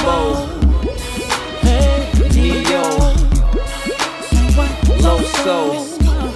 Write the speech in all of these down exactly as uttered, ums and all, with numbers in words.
Mo, Neo, Loso.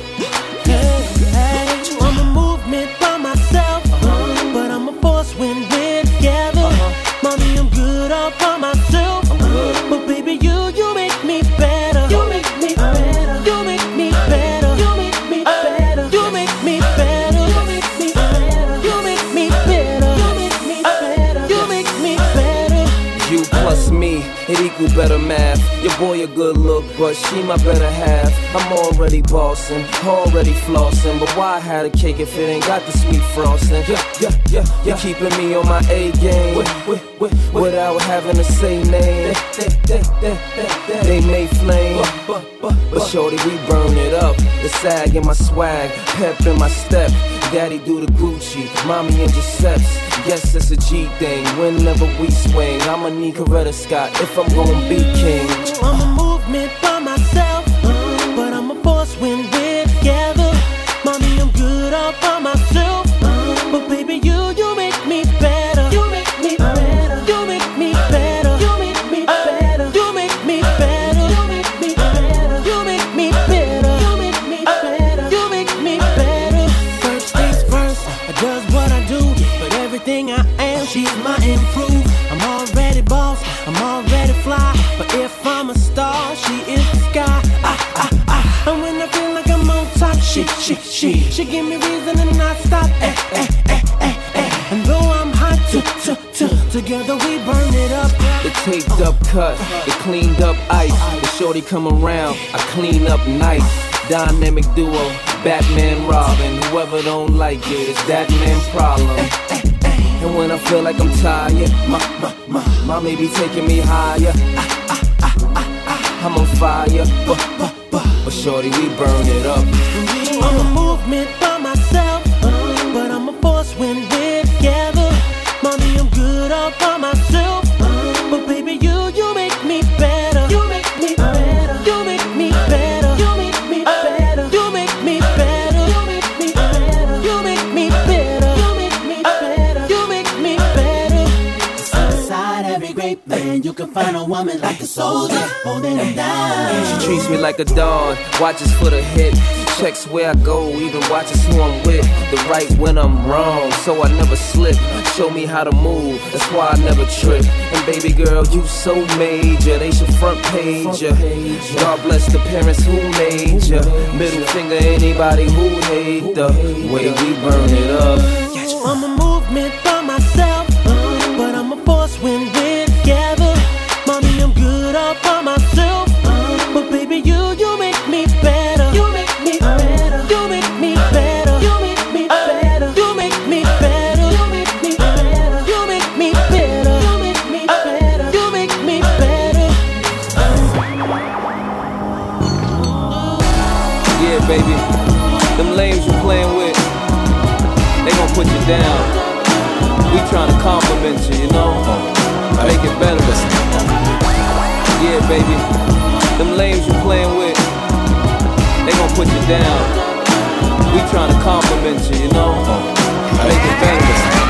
I'm a movement by myself, but I'm a force when we're together. Mommy, I'm good all by myself, but baby, you, you make me better. You make me better. You make me better. You make me better. You make me better. You make me better. You make me better. You make me better. You make me better. You plus me, it equal better math. Your boy a good look, but she my better half. I'm already bossing, already flossing, but why have a cake if it ain't got the sweet frosting? Yeah, yeah, yeah, yeah. You keeping me on my A game with, with, with, without having to say name. They, they, they, they, they may flame, but, but, but shorty, we burn it up. The sag in my swag, pep in my step. Daddy do the Gucci, mommy and Giuseppe's. Yes, it's a G thing. Whenever we swing, I'ma need Coretta Scott if I'm gonna be king. I'm a movement by myself, but I'm a force when we're together. Mommy, I'm good all by myself, but baby, you, you make me better. You make me better. You make me better. You make me better. You make me better. You make me better. You make me better. You make me better. You make me better. First things first, I does what I do, but everything I am, she's my improve. I'm already boss, I'm already fly, but if I'm a star, she is the sky. Ah, ah, ah. And when I feel like I'm on top, she, she, she, she give me reason to not stop. Eh, eh, eh, eh, eh. And though I'm hot, t, t, t, together we burn it up. The taped up cut, the cleaned up ice. The shorty come around, I clean up nice. Dynamic duo, Batman, Robin. Whoever don't like it, it's that man problem. And when I feel like I'm tired, my, my, my, my may be taking me higher. Ah, ah, ah, ah, ah, I'm on fire, but, but, but, but shorty, we burn it up. I'm a movement by myself, but I'm a force when we're together. Mommy, I'm good all by myself, but baby, you, you make me better. You make me better. You make me better. You make me better. You make me better. You make me better. You make me better. You make me better. You make me better. Inside every great man, you can find a woman like a soldier, holding him down. She treats me like a dog, watches for the hit. Checks where I go, even watches who I'm with. The right when I'm wrong, so I never slip. Show me how to move, that's why I never trip. And baby girl, you so major, they should front page ya. God bless the parents who made ya. Middle finger anybody who hate the way we burn it up. I'm a movement by myself, but I'm a force when we're together. Mommy, I'm good all by myself, but baby, you, you make me better. You make me better. You make me better. You make me better. You make me better. You make me better. You make me better. You make me better. You make me better. Yeah, baby, them lames you playing with, they gon' put you down. We tryna compliment you, you know, make it better. Yeah, baby, them lames you playing with, they gon' put you down. We tryna compliment you, you know, make it better.